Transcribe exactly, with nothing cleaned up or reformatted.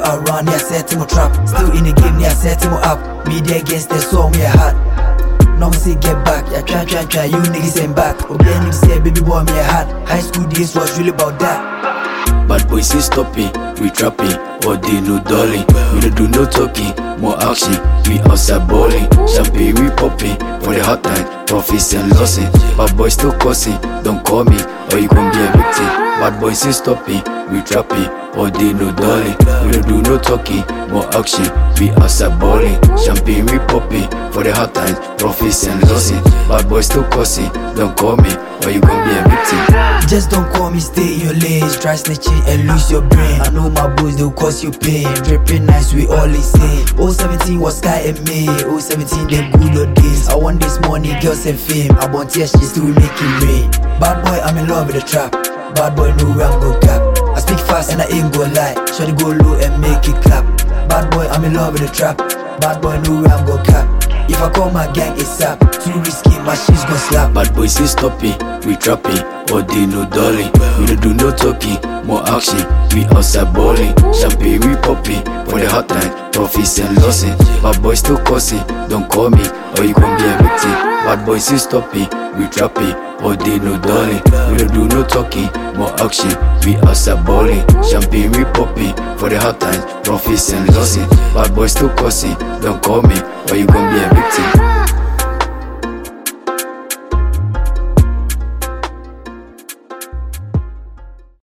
around, yeah, set him a trap. Still in the game, yeah, set him up. Media against the song, yeah, hot. No one say get back, yeah, try, try, try, you niggas ain't back. Okay, niggas say baby boy, me a hot. High school days was really about that. Bad boys is stopping, we trapping, all day no dolly. We don't do no talking, more action, we outside balling. Champagne we popping, for the hot time, profits and losses. Bad boys still cussing, don't call me, or you gon' be a victim. Bad boys is stopping, we trapping, all day no dolly. We don't do no talking, more action, we outside balling. Champagne we popping, for the hot time, profits and losses. Bad boys still cussing, don't call me, or you gon' be a victim. Just don't call me, stay in your lanes. Try snitching and lose your brain. I know my boys, they'll cause you pain. Dripping nice, we all the same. oh seventeen was Sky and May. oh seventeen, them good old days. I want this money, girls and fame. I want tears, she still making rain. Bad boy, I'm in love with the trap. Bad boy, no way I'm gon' cap. I speak fast and I ain't gon' lie. Shawty go low and make it clap. Bad boy, I'm in love with the trap. Bad boy, no way I'm gon' cap. If I call my gang, it's up. Too risky, my shit's gon' slap. Bad boys is stopping, we trapping, all day no dolly. We don't do no talking, more action, we outside balling. Champagne we popping, for the hot time, profits and losses. Bad boys still cussing, don't call me, or you gon' be a victim. Bad boys is stopping, we trapping, all day no dolly. We don't do no talking, more action, we outside balling. Champagne we popping, for the hot time, profits and losses. Bad boys still cussing, don't call me, or you gon' be a victim.